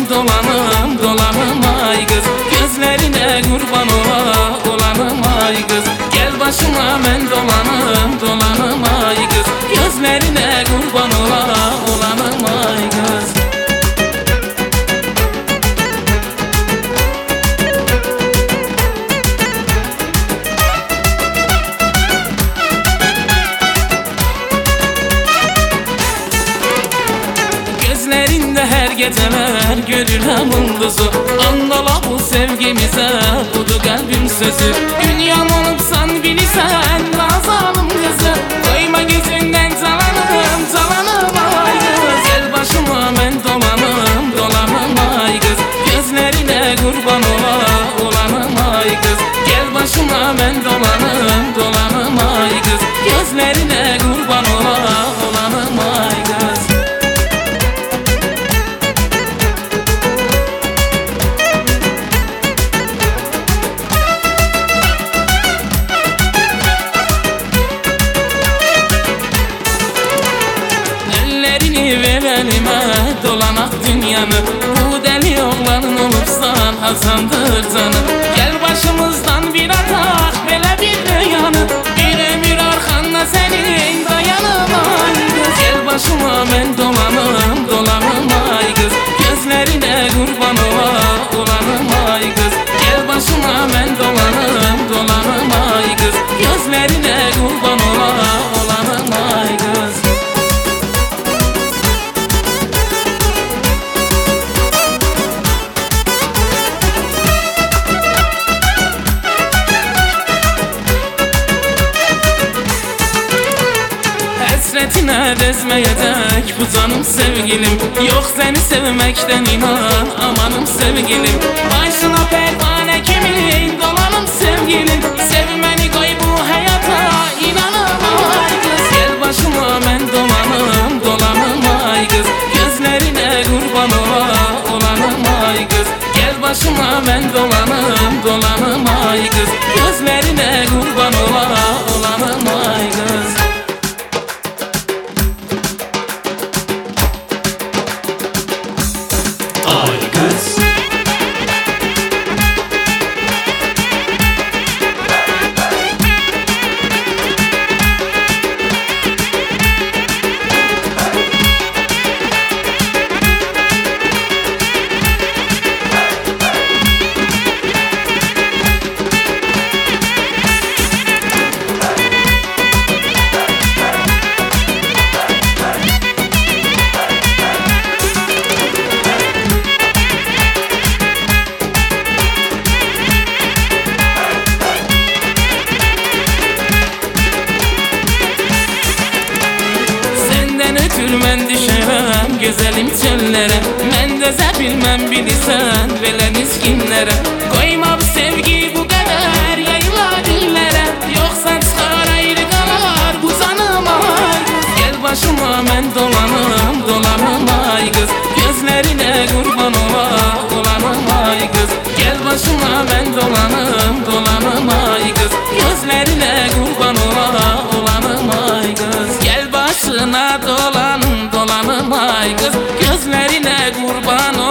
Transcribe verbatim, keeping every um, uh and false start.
ben dolanım dolanım ay kız, gözlerine kurban ola olanım ay kız. Gel başıma ben dolanım dolanım ay kız, gözlerine kurban ola olanım ay kız. Gözlerinde her geceler görürəm ulduzu, anlala bu sevgimize budu kalbim sözü. Dünyam olubsan bilirsən lazalım kızı, koyma gözünden calanım calanım ay kız. Gel başıma ben dolanım dolanım ay kız, gözlerine kurban ola olanım ay kız. Gel başıma ben dolanım dolanım ay kız, gözlerine kurban ola olanım ay kız. Verenime dolanak dünyanı, bu deli oğlanın olubsan hasandır canım. Gel başımızdan bir atak belə bir dünyanı, bir ömür arxanda senin dayanım ay kız. Gel başıma ben dolanım dolanım ay kız, gözlerine kurban ola olanım ay kız. Gel başıma ben dolanım dolanım ay kız, gözlerine kurban ola olanım ay kız. Hasretine dezmeyecek bu canım sevgilim, yok seni sevmekten inan amanım sevgilim. Başına pervane kimin dolanım sevgilim, sevmeni koy bu hayata inanım ay kız. Gel başıma ben dolanım dolanım ay kız, gözlerine kurban ola olanım ay kız. Gel başıma ben dolanım dolanım ay kız, gözlerine kurban ola olanım ay kız. Mən düşərəm gözəlim çöllərə, mən dözə bilməm bilirsən belə niskinlərə. Qoyma bu sevgi bu qədər yayıla dillərə, yoxsa çıxar ayrı qalar bu canım ay kız. Gel başıma mən dolanım dolanım ay kız, gözlərine kurban ola olanım ay kız. Gel başıma ben dolanım dolanım ay kız, gözlərine kurban ola olanım ay kız. Gel başına dolanım dolanım ay kız, gözlerine kurban